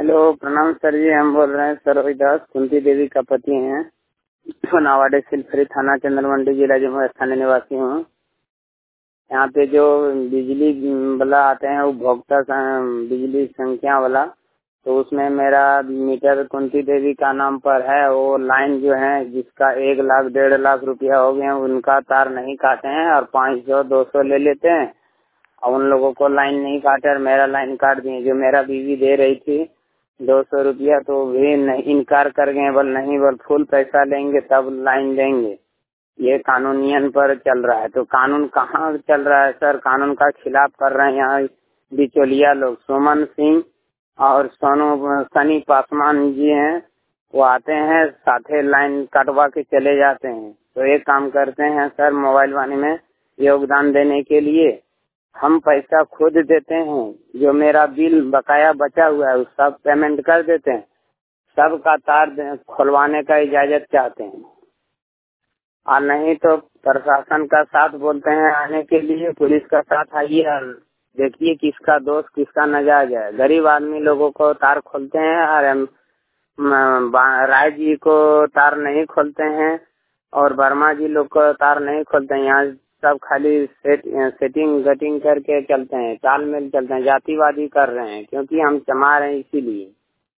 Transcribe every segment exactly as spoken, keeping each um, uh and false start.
Hello, प्रणाम sir जी। हम बोल रहे हैं सरोज दास, कुंती देवी का पति हैं। नावाडे सिलफरी थाना चंद्रमंडी जिला जम्मू स्थानीय निवासी हूँ। यहाँ पे जो बिजली वाला आते हैं उपभोक्ता बिजली संख्या वाला, तो उसमें मेरा मीटर कुंती देवी का नाम पर है। वो लाइन जो है जिसका एक लाख डेढ़ लाख रुपया हो गया, उनका तार नहीं काटे हैं और पाँच सौ दो सौ ले लेते हैं और उन लोगों को लाइन नहीं काटे और मेरा लाइन काट दिए। जो मेरा बीवी दे रही थी दो सौ रुपया, तो भी नहीं, इनकार कर गए। बोल नहीं, बोल फुल पैसा लेंगे तब लाइन देंगे। ये कानूनियन पर चल रहा है। तो कानून कहाँ चल रहा है सर? कानून का खिलाफ कर रहे हैं यहाँ बिचौलिया लोग। सुमन सिंह और सोनू सनी पासवान जी हैं, वो आते हैं साथे लाइन कटवा के चले जाते हैं। तो एक काम करते हैं सर, मोबाइल वाले में योगदान देने के लिए हम पैसा खुद देते हैं। जो मेरा बिल बकाया बचा हुआ है उस सब पेमेंट कर देते हैं। सबका तार खुलवाने का इजाजत चाहते हैं, और नहीं तो प्रशासन का साथ बोलते हैं आने के लिए। पुलिस का साथ आइए और देखिए किसका दोष किसका नजायज है। गरीब आदमी लोगों को तार खोलते हैं और राय जी को तार नहीं खोलते हैं और वर्मा जी लोग को तार नहीं खोलते हैं। यहाँ सब खाली सेट, सेटिंग गटिंग करके चलते हैं, तालमेल चलते हैं, जातिवादी कर रहे हैं, क्योंकि हम चमा रहे हैं इसीलिए।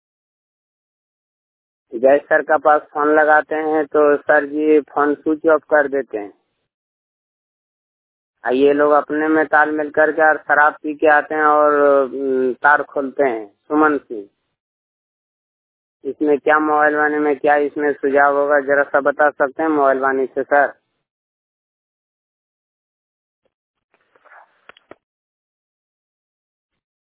जय सर का पास फोन लगाते हैं तो सर जी फोन स्विच ऑफ कर देते हैं। ये लोग अपने में तालमेल करके और शराब पी के आते हैं और तार खोलते हैं। सुमन सिंह, इसमें क्या मोबाइल वाले में क्या इसमें सुझाव होगा, जरा सा बता सकते हैं मोबाइल वाले से सर?